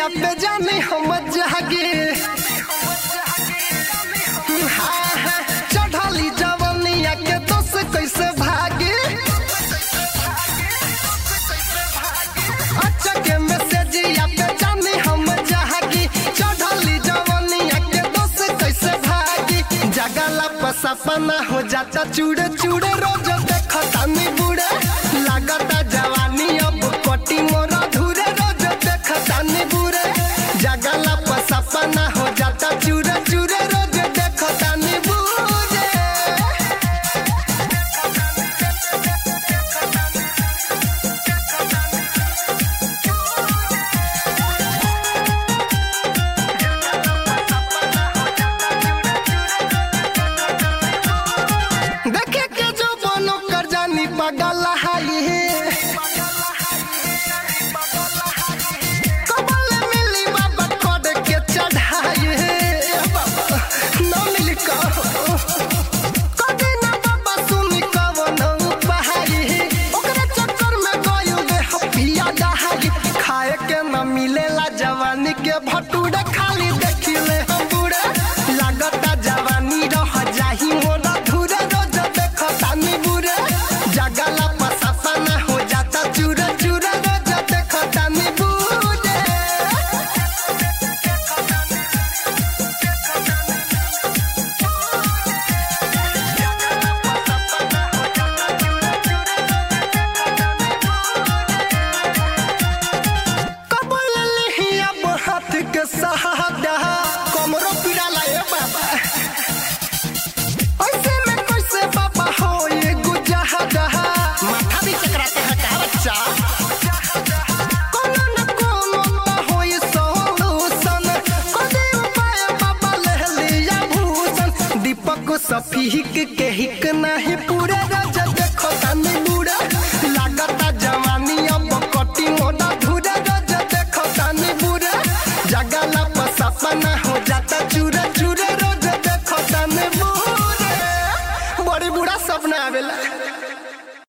जिया पे जाने हम जागे चढ़ली जवनिया के दोस्त कैसे भागे अच्छा के मैसेजिया पे जाने हम जागे चढ़ली जवनिया के दोस्त कैसे भागे जगला पसपना हो जाता चूड़े चूड़े रोज देखता नी बूढ़े लागता जवानी अब कटी मोरा धूरे रोज देखता नी बूढ़े जगला पसपना हो जाता चूड़े चूड़े रोज देखता नी बूढ़े देखे के जो बनो कर जानी पगल हाई कबल मिली बाबा कोड के चढ़ाई न मिली कभी न बाबा सुनी कवन बहाई ओकरे चक्कर में गयो दे हपिया दहाई खाए के न मिलेला जवानी के भटूरे खाली देखिले हम बूढ़े लागता जवानी रह जाही मोरा धूरे रोज देखता नी बूढ़े जगला पसपना हो जाता चूरे चूरे रोज देखता नी बूढ़े कबल लिहिया हाथ के सहादा कमरो पीड़ा लाए बाबा ऐसे में कैसे बाबा हो ये गुजहदा माथा भी चकराते है का बच्चा कोनो न कोनो तो हो ये सोलूशन कदे उपाय बाबा ले लिया भूषण दीपक सफीक के हिक नहीं पूरे राज देखो तनी